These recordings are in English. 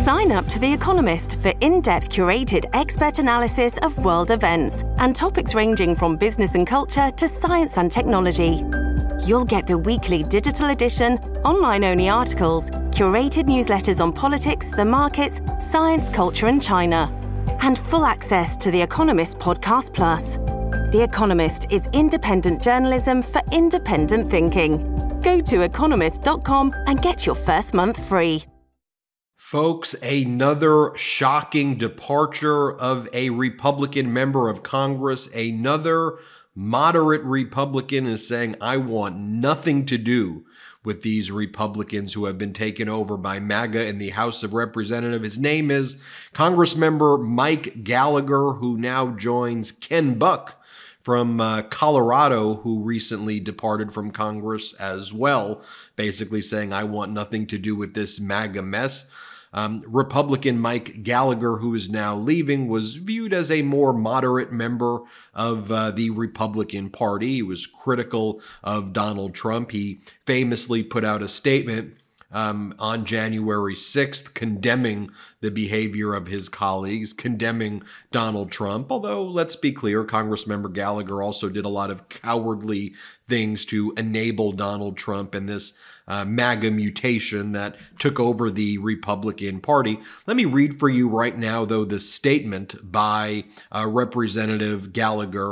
Sign up to The Economist for in-depth curated expert analysis of world events and topics ranging from business and culture to science and technology. You'll get the weekly digital edition, online-only articles, curated newsletters on politics, the markets, science, culture and China, and full access to The Economist Podcast Plus. The Economist is independent journalism for independent thinking. Go to economist.com and get your first month free. Folks, another shocking departure of a Republican member of Congress. Another moderate Republican is saying, I want nothing to do with these Republicans who have been taken over by MAGA in the House of Representatives. His name is Congressmember Mike Gallagher, who now joins Ken Buck from Colorado, who recently departed from Congress as well, basically saying, I want nothing to do with this MAGA mess. Republican Mike Gallagher, who is now leaving, was viewed as a more moderate member of the Republican Party. He was critical of Donald Trump. He famously put out a statement on January 6th condemning the behavior of his colleagues, condemning Donald Trump. Although, let's be clear, Congressmember Gallagher also did a lot of cowardly things to enable Donald Trump and this MAGA mutation that took over the Republican Party. Let me read for you right now, though, the statement by Representative Gallagher.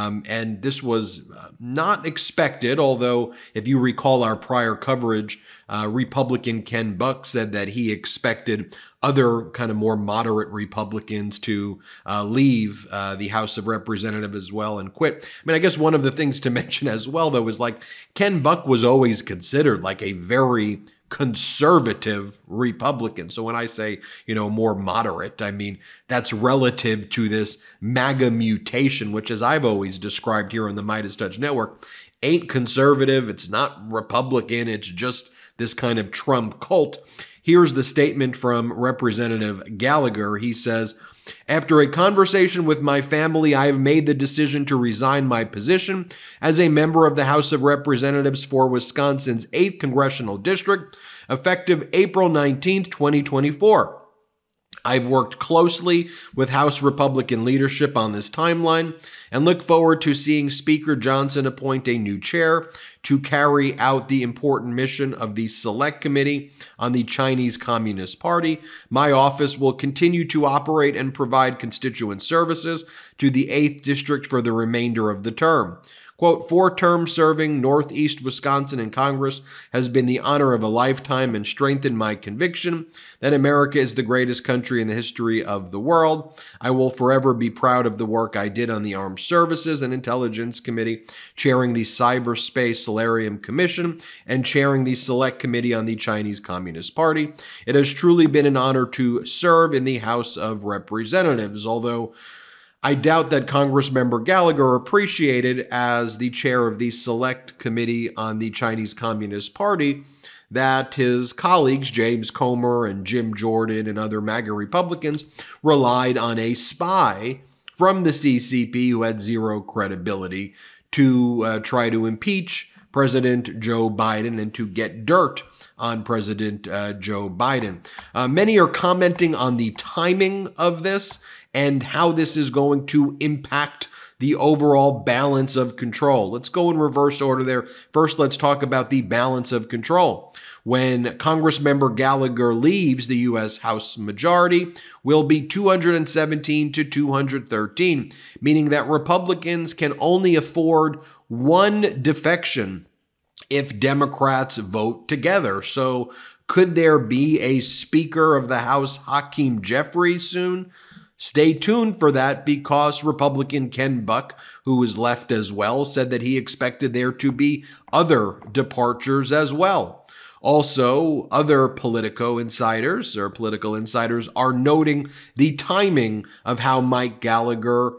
And this was not expected, although if you recall our prior coverage, Republican Ken Buck said that he expected other kind of more moderate Republicans to leave the House of Representatives as well and quit. I mean, I guess one of the things to mention as well, though, is like Ken Buck was always considered like a very conservative Republican. So when I say, more moderate, I mean, that's relative to this MAGA mutation, which, as I've always described here on the Midas Touch Network, ain't conservative. It's not Republican. It's just this kind of Trump cult. Here's the statement from Representative Gallagher. He says, after a conversation with my family, I have made the decision to resign my position as a member of the House of Representatives for Wisconsin's 8th Congressional District, effective April 19th, 2024. I've worked closely with House Republican leadership on this timeline and look forward to seeing Speaker Johnson appoint a new chair to carry out the important mission of the Select Committee on the Chinese Communist Party. My office will continue to operate and provide constituent services to the 8th District for the remainder of the term. Quote, 4 terms serving Northeast Wisconsin in Congress has been the honor of a lifetime and strengthened my conviction that America is the greatest country in the history of the world. I will forever be proud of the work I did on the Armed Services and Intelligence Committee, chairing the Cyberspace Solarium Commission, and chairing the Select Committee on the Chinese Communist Party. It has truly been an honor to serve in the House of Representatives, although I doubt that Congressmember Gallagher appreciated, as the chair of the Select Committee on the Chinese Communist Party, that his colleagues, James Comer and Jim Jordan and other MAGA Republicans, relied on a spy from the CCP who had zero credibility to try to impeach President Joe Biden and to get dirt on President Joe Biden. Many are commenting on the timing of this and how this is going to impact the overall balance of control. Let's go in reverse order there. First, let's talk about the balance of control. When Congressmember Gallagher leaves, the U.S. House majority will be 217 to 213, meaning that Republicans can only afford one defection if Democrats vote together. So could there be a Speaker of the House, Hakeem Jeffries, soon? Stay tuned for that, because Republican Ken Buck, who was left as well, said that he expected there to be other departures as well. Also, other political insiders are noting the timing of how Mike Gallagher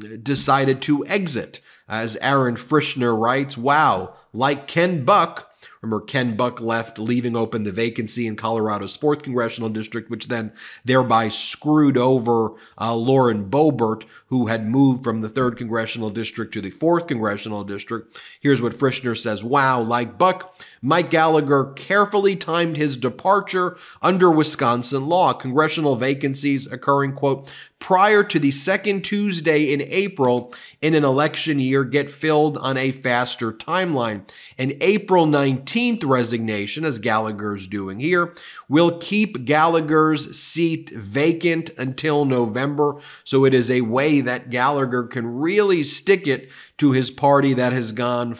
decided to exit. As Aaron Frischner writes, wow, like Ken Buck, Remember, Ken Buck left, leaving open the vacancy in Colorado's 4th Congressional District, which then thereby screwed over Lauren Boebert, who had moved from the 3rd Congressional District to the 4th Congressional District. Here's what Frischner says. Wow, like Buck, Mike Gallagher carefully timed his departure under Wisconsin law. Congressional vacancies occurring, quote, prior to the second Tuesday in April in an election year get filled on a faster timeline. An April 19th resignation, as Gallagher's doing here, will keep Gallagher's seat vacant until November. So it is a way that Gallagher can really stick it to his party that has gone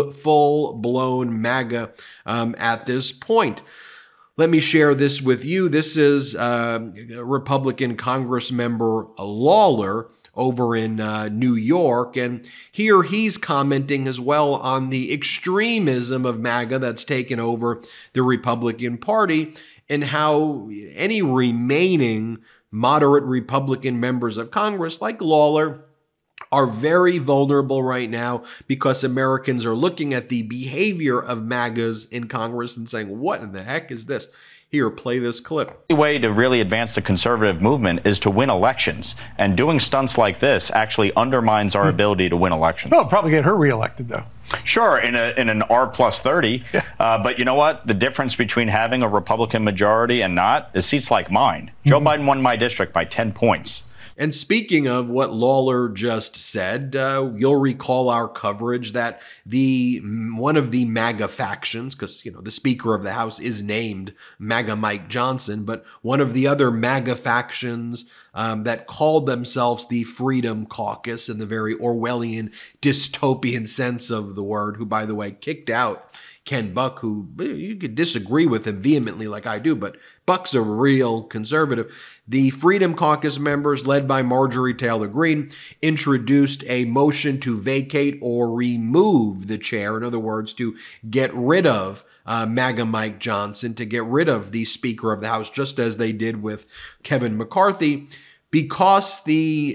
full-blown MAGA at this point. Let me share this with you. This is Republican Congress member Lawler over in New York, and here he's commenting as well on the extremism of MAGA that's taken over the Republican Party and how any remaining moderate Republican members of Congress, like Lawler, are very vulnerable right now because Americans are looking at the behavior of MAGAs in Congress and saying, what in the heck is this? Here, play this clip. The way to really advance the conservative movement is to win elections. And doing stunts like this actually undermines our ability to win elections. Well, probably get her reelected, though. Sure, in an R+30. Yeah. But you know what? The difference between having a Republican majority and not is seats like mine. Joe Biden won my district by 10 points. And speaking of what Lawler just said, you'll recall our coverage that one of the MAGA factions, because the Speaker of the House is named MAGA Mike Johnson, but one of the other MAGA factions that called themselves the Freedom Caucus in the very Orwellian dystopian sense of the word, who, by the way, kicked out Ken Buck, who you could disagree with him vehemently like I do, but Buck's a real conservative. The Freedom Caucus members, led by Marjorie Taylor Greene, introduced a motion to vacate or remove the chair. In other words, to get rid of MAGA Mike Johnson, to get rid of the Speaker of the House, just as they did with Kevin McCarthy, because the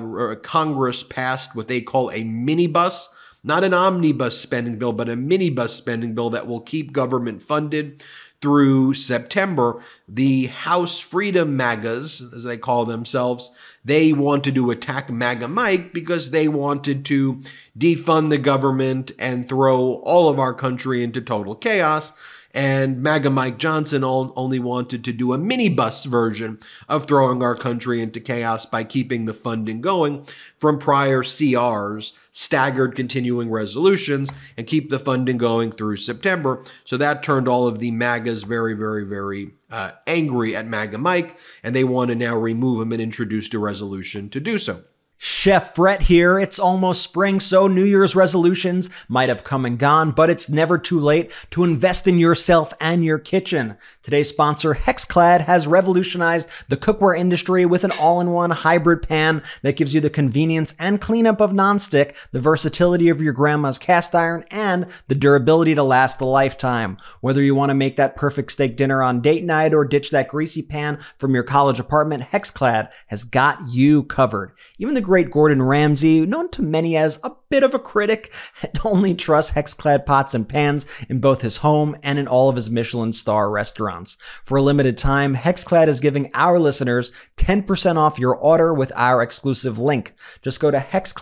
Congress passed what they call a minibus, not an omnibus spending bill, but a minibus spending bill that will keep government funded through September. The House Freedom MAGAs, as they call themselves, they wanted to attack MAGA Mike because they wanted to defund the government and throw all of our country into total chaos. And MAGA Mike Johnson only wanted to do a minibus version of throwing our country into chaos by keeping the funding going from prior CRs, staggered continuing resolutions, and keep the funding going through September. So that turned all of the MAGAs very, very, very angry at MAGA Mike, and they want to now remove him and introduce a resolution to do so. Chef Brett here. It's almost spring, so New Year's resolutions might have come and gone, but it's never too late to invest in yourself and your kitchen. Today's sponsor, Hexclad, has revolutionized the cookware industry with an all-in-one hybrid pan that gives you the convenience and cleanup of nonstick, the versatility of your grandma's cast iron, and the durability to last a lifetime. Whether you want to make that perfect steak dinner on date night or ditch that greasy pan from your college apartment, Hexclad has got you covered. Even the great Gordon Ramsay, known to many as a bit of a critic, only trusts Hexclad pots and pans in both his home and in all of his Michelin star restaurants. For a limited time, Hexclad is giving our listeners 10% off your order with our exclusive link. Just go to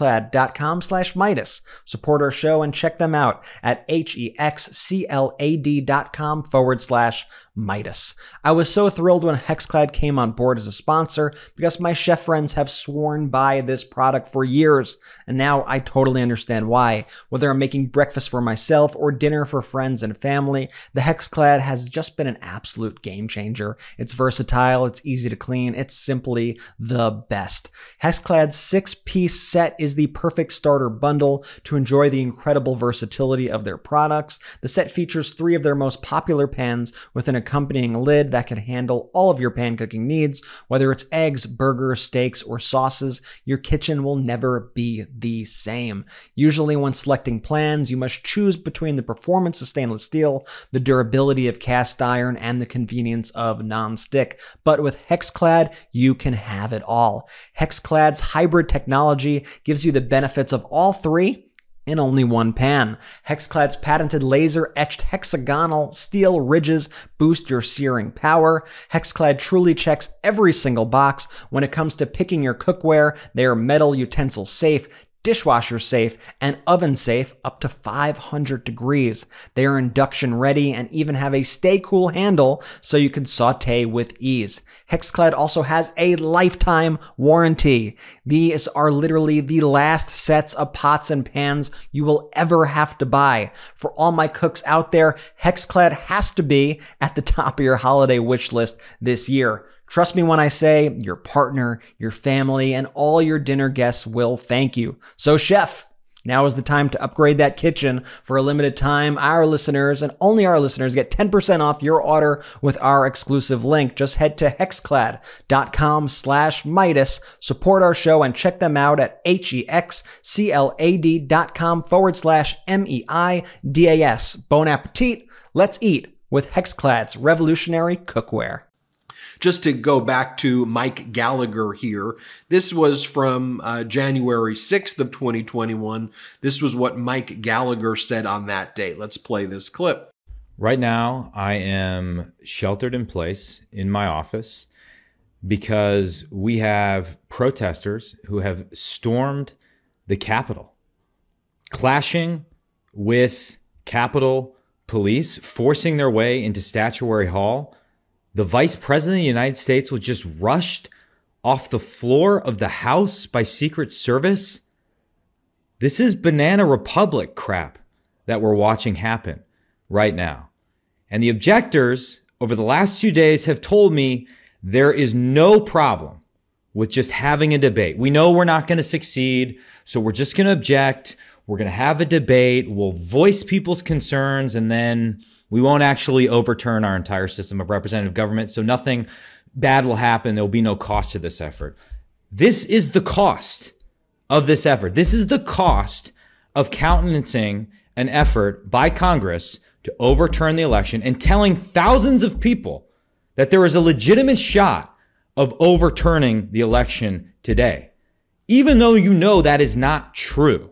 hexclad.com/Midas. Support our show and check them out at hexclad.com/Midas. I was so thrilled when Hexclad came on board as a sponsor because my chef friends have sworn by this product for years, and now I totally understand why. Whether I'm making breakfast for myself or dinner for friends and family, the Hexclad has just been an absolute game changer. It's versatile, it's easy to clean, it's simply the best. Hexclad's 6-piece set is the perfect starter bundle to enjoy the incredible versatility of their products. The set features 3 of their most popular pans with an accompanying lid that can handle all of your pan cooking needs. Whether it's eggs, burgers, steaks, or sauces, your kitchen will never be the same. Usually when selecting plans, you must choose between the performance of stainless steel, the durability of cast iron, and the convenience of non-stick. But with Hexclad, you can have it all. Hexclad's hybrid technology gives you the benefits of all 3 in only one pan. Hexclad's patented laser-etched hexagonal steel ridges boost your searing power. Hexclad truly checks every single box when it comes to picking your cookware. They are metal utensil safe, dishwasher safe, and oven safe up to 500 degrees. They are induction ready and even have a stay cool handle so you can saute with ease. Hexclad also has a lifetime warranty. These are literally the last sets of pots and pans you will ever have to buy. For all my cooks out there, Hexclad has to be at the top of your holiday wish list this year. Trust me when I say your partner, your family, and all your dinner guests will thank you. So, chef, now is the time to upgrade that kitchen. For a limited time, our listeners and only our listeners get 10% off your order with our exclusive link. Just head to hexclad.com/Midas, support our show, and check them out at hexclad.com/MEIDAS. Bon appetit. Let's eat with Hexclad's revolutionary cookware. Just to go back to Mike Gallagher here, this was from January 6th of 2021. This was what Mike Gallagher said on that date. Let's play this clip. Right now, I am sheltered in place in my office because we have protesters who have stormed the Capitol, clashing with Capitol Police, forcing their way into Statuary Hall. The Vice President of the United States was just rushed off the floor of the House by Secret Service. This is Banana Republic crap that we're watching happen right now. And the objectors over the last 2 days have told me there is no problem with just having a debate. We know we're not going to succeed, so we're just going to object. We're going to have a debate. We'll voice people's concerns, and then we won't actually overturn our entire system of representative government, so nothing bad will happen. There will be no cost to this effort. This is the cost of this effort. This is the cost of countenancing an effort by Congress to overturn the election and telling thousands of people that there is a legitimate shot of overturning the election today, even though you know that is not true.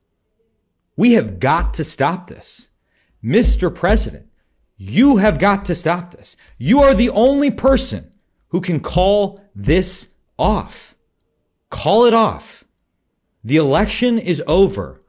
We have got to stop this. Mr. President, you have got to stop this. You are the only person who can call this off. Call it off. The election is over.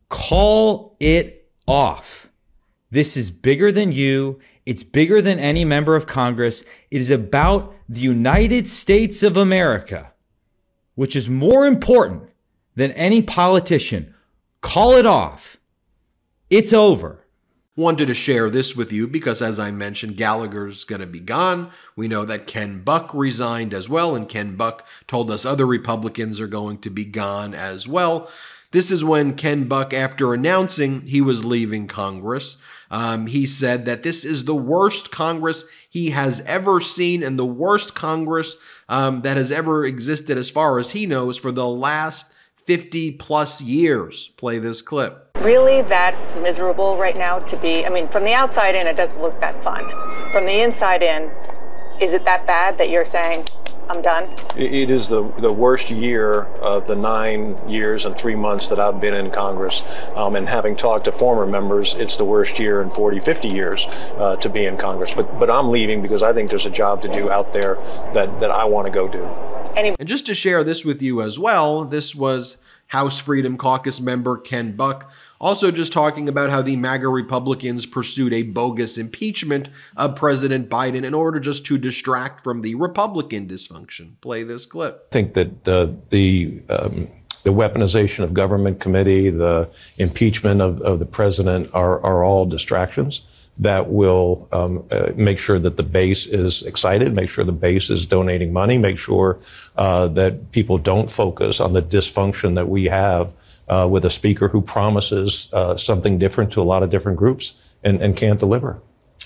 Call it off. This is bigger than you. It's bigger than any member of Congress. It is about the United States of America, which is more important than any politician. Call it off. It's over. Wanted to share this with you because, as I mentioned, Gallagher's going to be gone. We know that Ken Buck resigned as well, and Ken Buck told us other Republicans are going to be gone as well. This is when Ken Buck, after announcing he was leaving Congress, he said that this is the worst Congress he has ever seen and the worst Congress that has ever existed, as far as he knows, for the last 50 plus years. Play this clip. Really that miserable right now to be, I mean, from the outside in, it doesn't look that fun. From the inside in, is it that bad that you're saying, I'm done? It is the worst year of the 9 years and 3 months that I've been in Congress. And having talked to former members, it's the worst year in 40, 50 years to be in Congress. But I'm leaving because I think there's a job to do out there that I want to go do. And just to share this with you as well, this was House Freedom Caucus member Ken Buck also just talking about how the MAGA Republicans pursued a bogus impeachment of President Biden in order just to distract from the Republican dysfunction. Play this clip. I think that the weaponization of government committee, the impeachment of the president are all distractions that will make sure that the base is excited, make sure the base is donating money, make sure that people don't focus on the dysfunction that we have with a speaker who promises something different to a lot of different groups and can't deliver.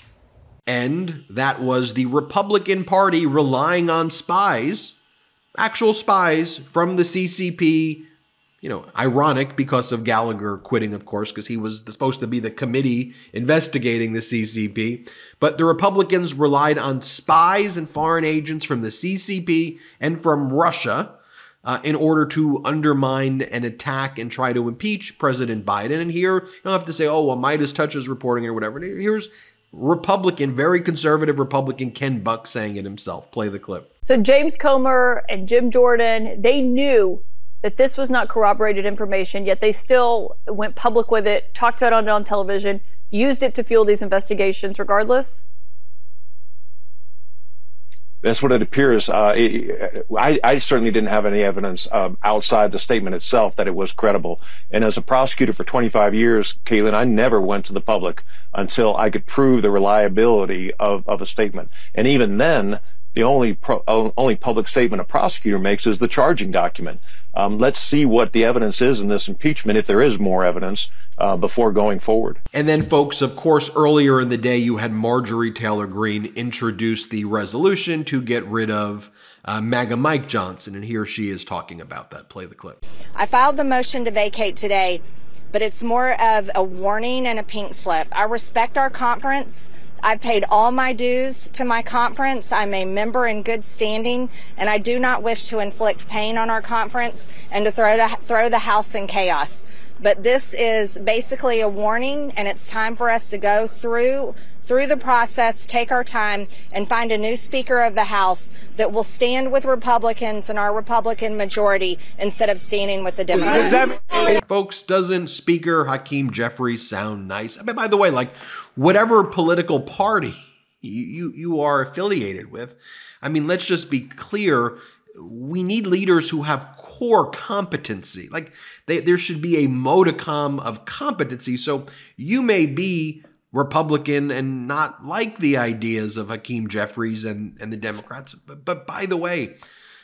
And that was the Republican Party relying on spies, actual spies from the CCP. You know, ironic because of Gallagher quitting, of course, because he was supposed to be the committee investigating the CCP. But the Republicans relied on spies and foreign agents from the CCP and from Russia in order to undermine and attack and try to impeach President Biden. And here, you don't have to say, oh, well, Midas Touch is reporting or whatever. Here's Republican, very conservative Republican Ken Buck saying it himself. Play the clip. So James Comer and Jim Jordan, they knew that this was not corroborated information, yet they still went public with it, talked about it on television, used it to fuel these investigations regardless? That's what it appears. I certainly didn't have any evidence outside the statement itself that it was credible. And as a prosecutor for 25 years, Caitlin, I never went to the public until I could prove the reliability of a statement. And even then, the only public statement a prosecutor makes is the charging document. Let's see what the evidence is in this impeachment, if there is more evidence, before going forward. And then, folks, of course, earlier in the day, you had Marjorie Taylor Greene introduce the resolution to get rid of MAGA Mike Johnson. And here she is talking about that. Play the clip. I filed the motion to vacate today, but it's more of a warning and a pink slip. I respect our conference. I've paid all my dues to my conference. I'm a member in good standing, and I do not wish to inflict pain on our conference and to throw the house in chaos. But this is basically a warning, and it's time for us to go through the process, take our time, and find a new Speaker of the House that will stand with Republicans and our Republican majority instead of standing with the Democrats. Folks, doesn't Speaker Hakeem Jeffries sound nice? I mean, by the way, like, whatever political party you are affiliated with, I mean, let's just be clear. We need leaders who have core competency. Like, there should be a modicum of competency. So you may be Republican and not like the ideas of Hakeem Jeffries and the Democrats. But by the way,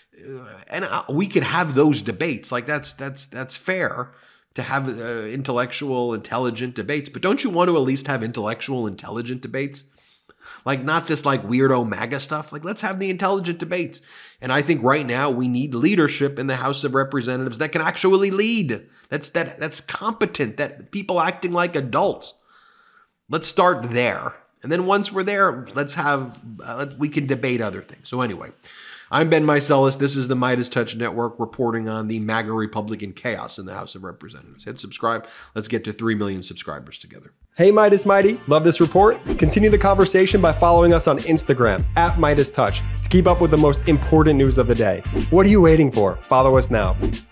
and we could have those debates. Like, that's fair to have intellectual, intelligent debates. But don't you want to at least have intellectual, intelligent debates? Like, not this like weirdo MAGA stuff. Like, let's have the intelligent debates. And I think right now we need leadership in the House of Representatives that can actually lead. That's competent. That people acting like adults. Let's start there. And then once we're there, let's have, we can debate other things. So anyway, I'm Ben Meiselas. This is the Midas Touch Network reporting on the MAGA Republican chaos in the House of Representatives. Hit subscribe. Let's get to 3 million subscribers together. Hey, Midas Mighty. Love this report? Continue the conversation by following us on Instagram @MidasTouch to keep up with the most important news of the day. What are you waiting for? Follow us now.